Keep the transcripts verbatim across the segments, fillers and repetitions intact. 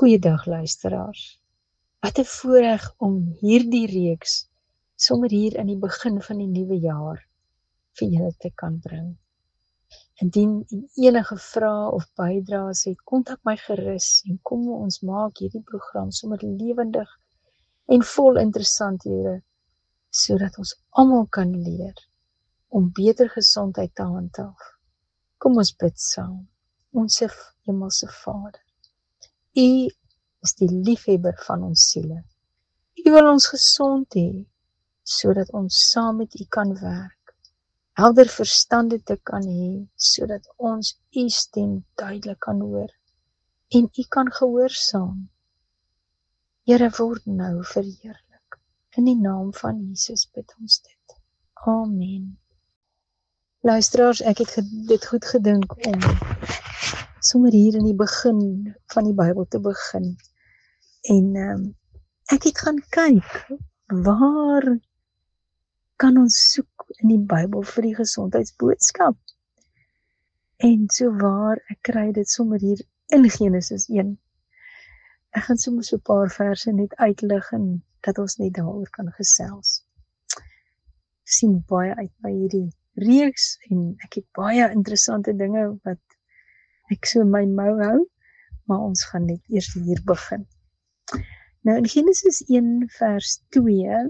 Goeiedag luisteraars. Wat 'n voorreg om hierdie reeks sommer hier in die begin van die nuwe jaar vir julle te kan bring. Indien u enige vrae of bydraes het, kontak my gerus en kom ons maak hierdie program sommer lewendig en vol interessanthede, sodat ons almal kan leer om beter gesondheid te handhaaf. Kom ons bid saam. Onse Hemelse Vader, U is die liefhebber van ons siele. U wil ons gesond hê, sodat ons saam met U kan werk, helder verstande te kan hê, sodat ons U stem duidelik kan hoor, en U kan gehoorsaam. Here, word nou verheerlik. In die naam van Jesus bid ons dit. Amen. Luisteraars, ek het dit goed gedink om sommer hier in die begin van die Bybel te begin. En um, ek het gaan kyk, waar kan ons soek in die Bybel vir die gesondheidsboodskap? En so waar, ek kry dit sommer hier in Genesis een. Ek gaan sommer so 'n paar verse net uitlig en dat ons net daaroor kan gesels. Ek sien baie uit by hierdie reeks en ek het baie interessante dinge wat ek so in my mou hou, maar ons gaan net eers hier begin. Nou in Genesis een vers twee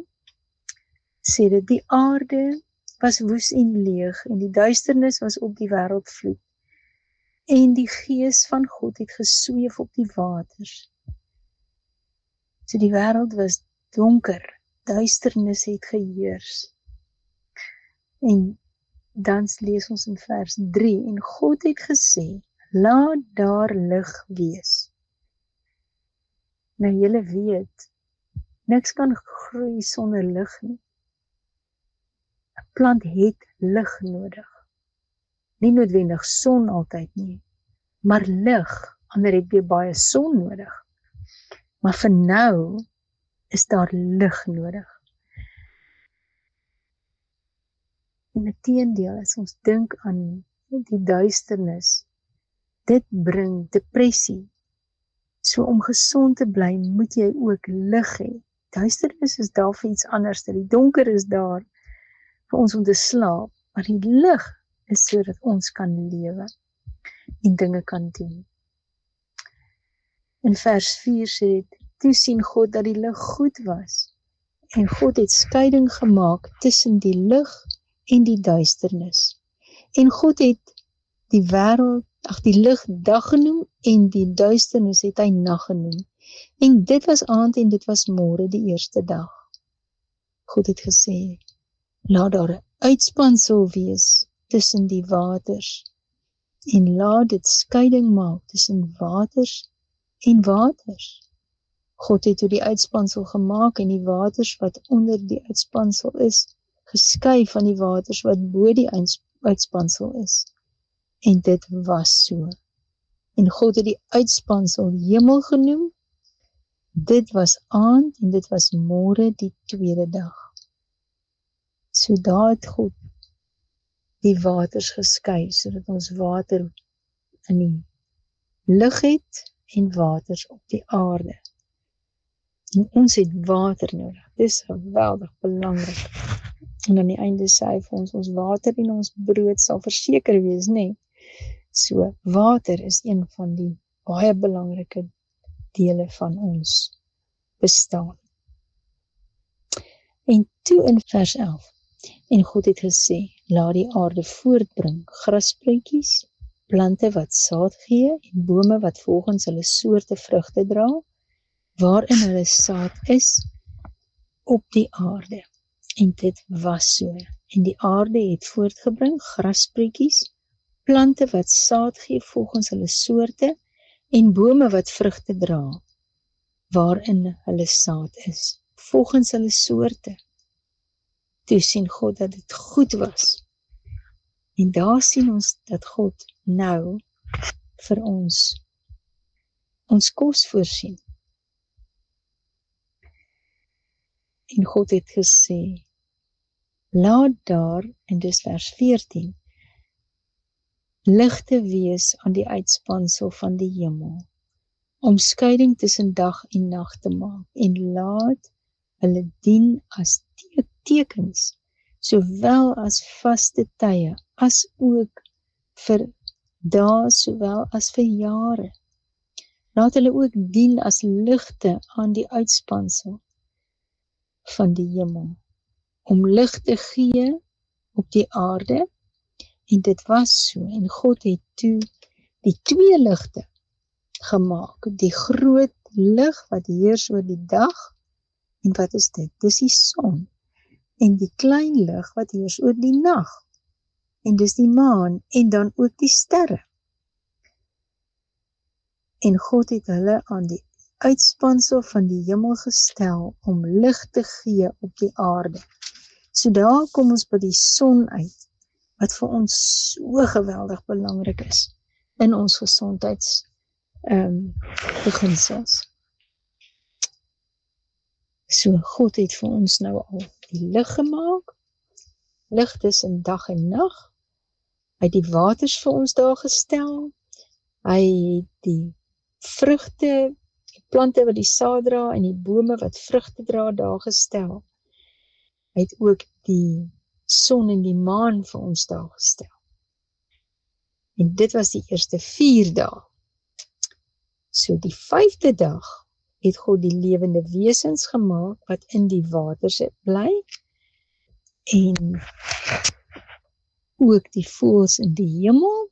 sê dit, die aarde was woes en leeg en die duisternis was op die wêreld vloed en die gees van God het gesweef op die waters. So die wêreld was donker, duisternis het geheers. En dan lees ons in vers drie, en God het gesê, laat daar lig wees. Nou julle weet, niks kan groei sonder lig nie. 'n Plant het lig nodig. Nie noodwendig son altyd nie, maar lig, ander het weer baie son nodig. Maar vir nou is daar lig nodig. En inteendeel, as ons dink aan die duisternis, dit bring depressie. So om gesond te bly, moet jy ook lig hê. Duisternis is daar vir iets anders, die donker is daar vir ons om te slaap, maar die lig is sodat ons kan lewe en dinge kan doen. In vers vier sê dit, toe sien God dat die lig goed was, en God het skeiding gemaak tussen die lig en die duisternis. En God het die wêreld, ag die lig dag genoem en die duisternis het hy nag genoem. En dit was aand en dit was môre die eerste dag. God het gesê, laat daar 'n uitspansel wees tussen die waters en laat dit skeiding maak tussen waters en waters. God het toe die uitspansel gemaak en die waters wat onder die uitspansel is, geskei van die waters wat bo die uitspansel is. En dit was so. En God het die uitspansel hemel genoem. Dit was aand en dit was môre die tweede dag. So daar het God die waters geskei, sodat ons water in die lug het en waters op die aarde. En ons het water nodig. Dit is geweldig belangrik. En aan die einde sê hy vir ons, ons water en ons brood sal verseker wees, nee. So, water is een van die baie belangrike dele van ons bestaan. En toe in vers elf, en God het gesê, laat die aarde voortbring, grasspruitjies, plante wat saad gee, en bome wat volgens hulle soorte vrugte dra, waarin hulle saad is, op die aarde. En dit was so, en die aarde het voortgebring, grasspruitjies, plante wat saad gee volgens hulle soorte, en bome wat vrugte dra, waarin hulle saad is, volgens hulle soorte. Toe sien God dat dit goed was. En daar sien ons dat God nou vir ons, ons kos voorsien. En God het gesê, laat daar, en dis vers veertien, ligte wees aan die uitspansel van die hemel, om skeiding tussen dag en nag te maak en laat hulle dien as te tekens, sowel as vaste tye, as ook vir dae, sowel as vir jare. Laat hulle ook dien as ligte aan die uitspansel van die hemel, om lig te gee op die aarde, en dit was so, en God het toe die twee ligte gemaak, die groot lig wat heers oor die dag, en wat is dit? Dis die son, en die klein lig wat heers oor die nag, en dis die maan, en dan ook die sterre. En God het hulle aan die uitspansel van die hemel gestel, om lig te gee op die aarde. So daar kom ons by die son uit, wat vir ons so geweldig belangrik is, in ons gezondheids um, beginsels. So God het vir ons nou al die lig gemaak, lig tussen dag en nag, hy het die waters vir ons daar gestel, hy het die vrugte, die plante wat die saad dra, en die bome wat vrugte dra daar gestel. Hy het ook die son en die maan vir ons daar gestel. En dit was die eerste vier dae. So die vyfde dag het God die lewende wesens gemaak, wat in die waters bly, en ook die voëls in die hemel,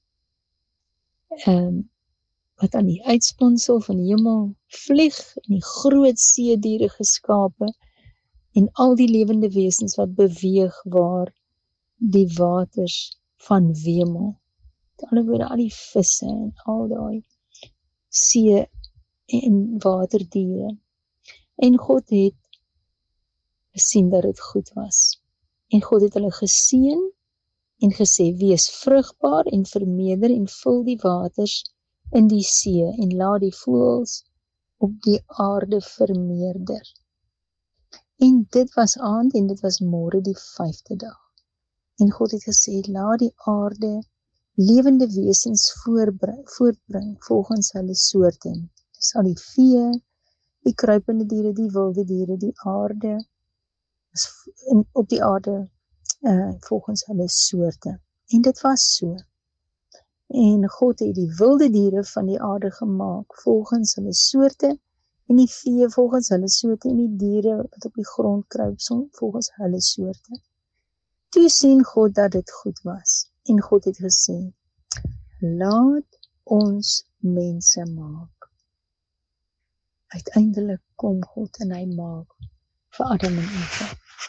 um, wat aan die uitspansel van die hemel vlieg, en die groot seediere geskape, en al die lewende wesens wat beweeg waar die waters van wemel. Met ander woorde, al die visse en al die see en waterdiere. En God het gesien dat dit goed was. En God het hulle geseën en gesê, wees vrugbaar en vermeerder en vul die waters in die see en laat die voëls op die aarde vermeerder. En dit was aand en dit was môre die vyfde dag. En God het gesê, laat die aarde lewende wesens voortbring, voortbring volgens hulle soorte. Dis al die vee, die kruipende diere, die wilde diere, die aarde, in, op die aarde uh, volgens hulle soorte. En dit was so. En God het die wilde diere van die aarde gemaak volgens hulle soorte, en die vee volgens hulle soorte, en die diere wat op die grond kruip volgens hulle soorte. Toe sien God dat dit goed was, en God het gesê, laat ons mense maak. Uiteindelik kom God en hy maak vir Adam en Eva.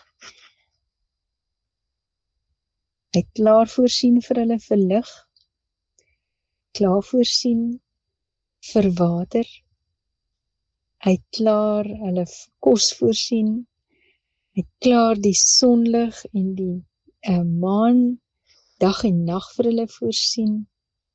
Hy het klaar voorsien vir hulle vir lig, klaar voorsien vir water, hy het klaar hulle kos voorsien, hy het klaar die sonlig en die uh, maan dag en nag vir hulle voorsien,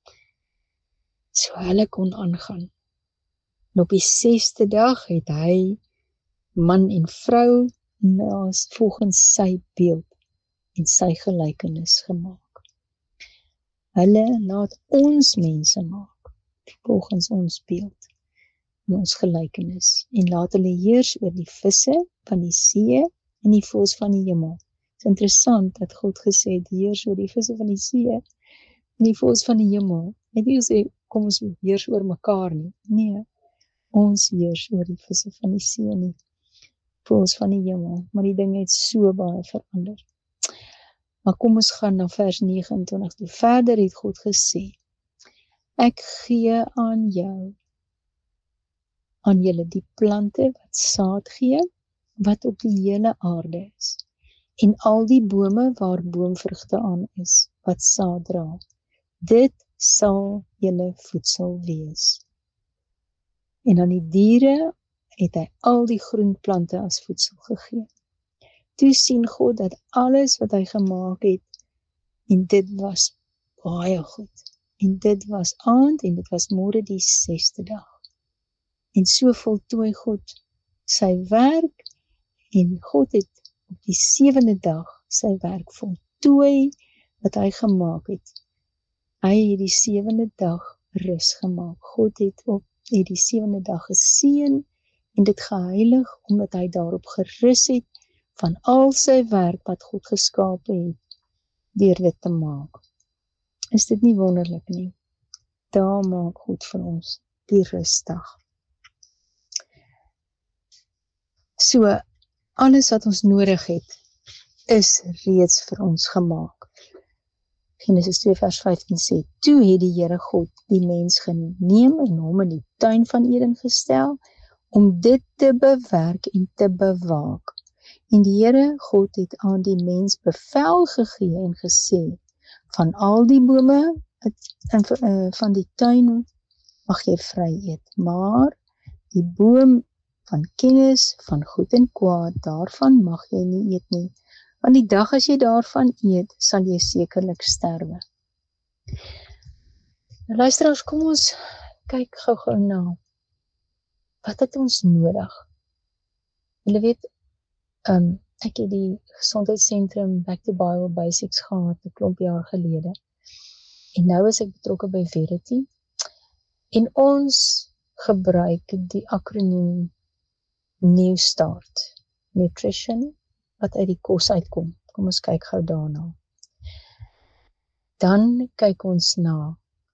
so hulle kon aangaan. En op die sesde dag het hy man en vrou naas volgens sy beeld en sy gelykenis gemaak. Hulle laat ons mense maak volgens ons beeld en ons gelykenis, en laat hulle heers oor die visse van die see en die voëls van die hemel. Het is interessant dat God gesê het, heers oor die visse van die see en die voëls van die hemel. Hy het nie gesê, kom ons heers oor mekaar nie. Nee, ons heers oor die visse van die see en die voëls van die hemel. Maar die ding het so baie verander. Maar kom ons gaan na vers nege en twintig. Verder het God gesê, ek gee aan jou, aan julle die plante wat saad gee, wat op die hele aarde is, en al die bome waar boomvrugte aan is, wat saad dra. Dit sal julle voedsel wees. En aan die diere het hy al die groenplante as voedsel gegee. Toe sien God dat alles wat hy gemaak het, en dit was baie goed. En dit was aand en dit was môre die sesde dag. En so voltooi God sy werk, en God het op die sewende dag sy werk voltooi wat hy gemaak het. Hy het die sewende dag rus gemaak. God het op het die sewende dag geseën en dit geheilig, omdat hy daarop gerus het van al sy werk wat God geskape het, deur dit te maak. Is dit nie wonderlik nie? Daar maak God vir ons die rusdag. So, alles wat ons nodig het, is reeds vir ons gemaak. Genesis twee vers vyftien sê, toe het die Here God die mens geneem en hom in die tuin van Eden gestel, om dit te bewerk en te bewaak. En die Here God het aan die mens bevel gegee en gesê, van al die bome van die tuin mag jy vry eet, maar die boom van kennis van goed en kwaad, daarvan mag jy nie eet nie, want die dag as jy daarvan eet, sal jy sekerlik sterwe. Nou luisteraars, kom ons kyk gou-gou na, wat het ons nodig? Julle weet, um, ek het die gesondheidscentrum Back to Bible Basics gehad, 'n klomp jaar gelede, en nou is ek betrokke by Verity, en ons gebruik die akroniem New Start, Nutrition, wat uit die kos uitkom. Kom ons kyk gou daarna. Dan kyk ons na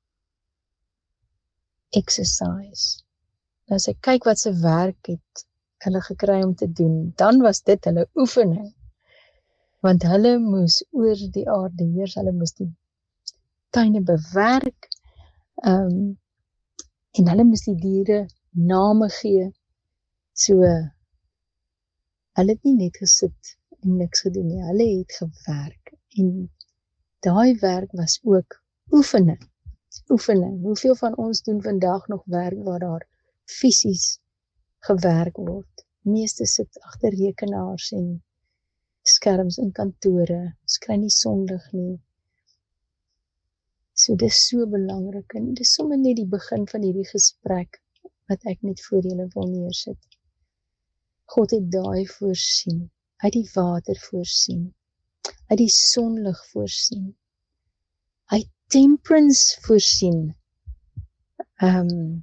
exercise. Nou as ek kyk wat se werk het hulle gekry om te doen, dan was dit hulle oefening. Want hulle moes oor die aarde heers, hulle moes die tuine bewerk, um, en hulle moes die diere name gee. So, hulle het nie net gesit en niks gedoen nie, hulle het gewerk. En daai werk was ook oefening. Oefening. Hoeveel van ons doen vandag nog werk waar daar fisies gewerk word? Meeste sit agter rekenaars en skerms in kantore. Ons kry nie sonlig nie. So dis so belangrik, en dis sommer net die begin van hierdie gesprek wat ek net voor julle wil neersit. God het daai voorsien, uit die water voorsien, uit die sonlig voorsien, uit temperance voorsien, um,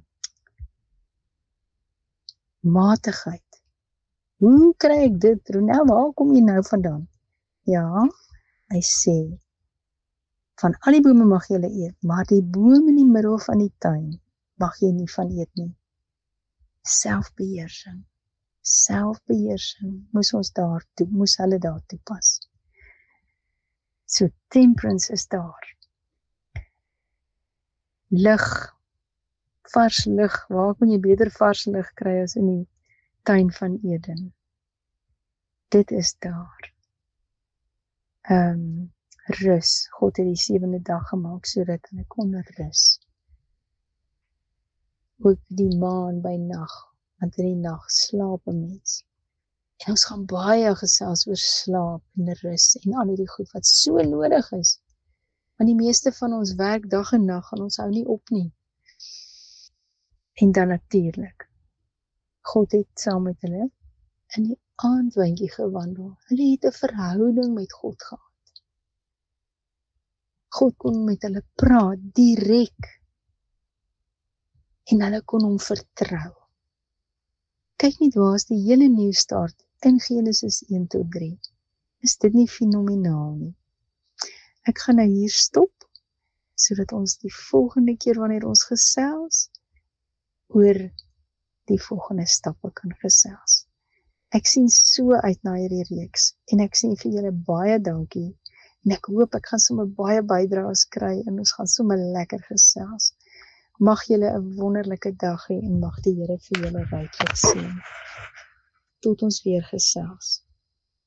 matigheid. Hoe kry ek dit? Nou, waar kom jy nou vandaan? Ja, hy sê, van al die bome mag jy eet, maar die boom in die middel van die tuin mag jy nie van eet nie. Selfbeheersing. Selfbeheersing moes ons daar toe, moes hulle daar toepas. So temperance is daar. Lig, vars lig, waar kon jy beter vars lig kry as in die tuin van Eden? Dit is daar. Um, rus, God het die sewende dag gemaak, sodat hulle kon rus. Ook die maan by nag, want in die nag slaap 'n mens. En ons gaan baie gesels oor slaap en rus en al die goed wat so nodig is. Want die meeste van ons werk dag en nag en ons hou nie op nie. En dan natuurlik, God het saam met hulle in die aandwindjie gewandel. Hulle het 'n verhouding met God gehad. God kon met hulle praat, direk. En hulle kon hom vertrou. Kyk net waar is die hele nuwe start in Genesis een tot drie. Is dit nie fenomenaal nie? Ek gaan nou hier stop, sodat ons die volgende keer wanneer ons gesels, oor die volgende stappe kan gesels. Ek sien so uit na hierdie reeks, en ek sê vir julle baie dankie, en ek hoop ek gaan sommer baie bydraes kry, en ons gaan sommer lekker gesels. Mag julle 'n wonderlike dag hê, en mag die Here vir julle ryklik seën. Tot ons weer gesels.